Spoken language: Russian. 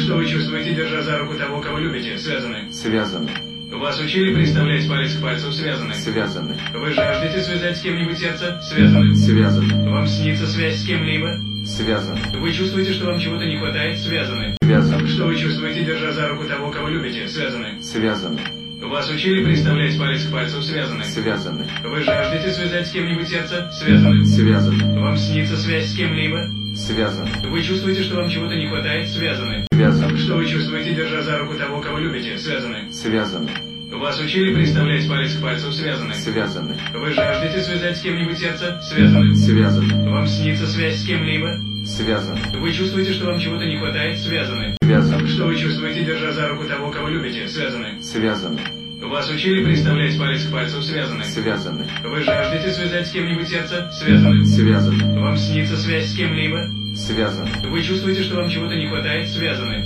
Что вы чувствуете, держа за руку того, кого любите? Связаны. Связаны. Вас учили представлять палец к пальцу? Связаны. Связаны. Вы жаждете связать с кем-нибудь сердце? Связаны. Связаны. Вам снится связь с кем-либо? Связаны. Вы чувствуете, что вам чего-то не хватает? Связаны. Связаны. Что вы чувствуете, держа за руку того, кого любите? Связаны. Связаны. Вас учили представлять палец к пальцу? Связаны. Связаны. Вы жаждете связать с кем-нибудь сердце? Связаны. Связаны. Вам снится связь с кем-либо? Связаны. Вы чувствуете, что вам чего-то не хватает? Связаны. Связаны. Что вы чувствуете, держа за руку того, кого любите? Связаны. Связаны. Вас учили представлять палец к пальцу? Связаны. Связаны. Вы жаждете связать с кем-нибудь сердце? Связаны. Связаны. Вам снится связь с кем-либо? Связаны. Вы чувствуете, что вам чего-то не хватает? Связаны. Связаны. Что вы чувствуете, держа за руку того, кого любите? Связаны. Связаны. Вас учили представлять палец к пальцу? Связаны. Связаны. Вы жаждете связать с кем-нибудь сердце? Связаны. Связаны. Вам снится связь с кем-либо? Связаны. Вы чувствуете, что вам чего-то не хватает? Связаны.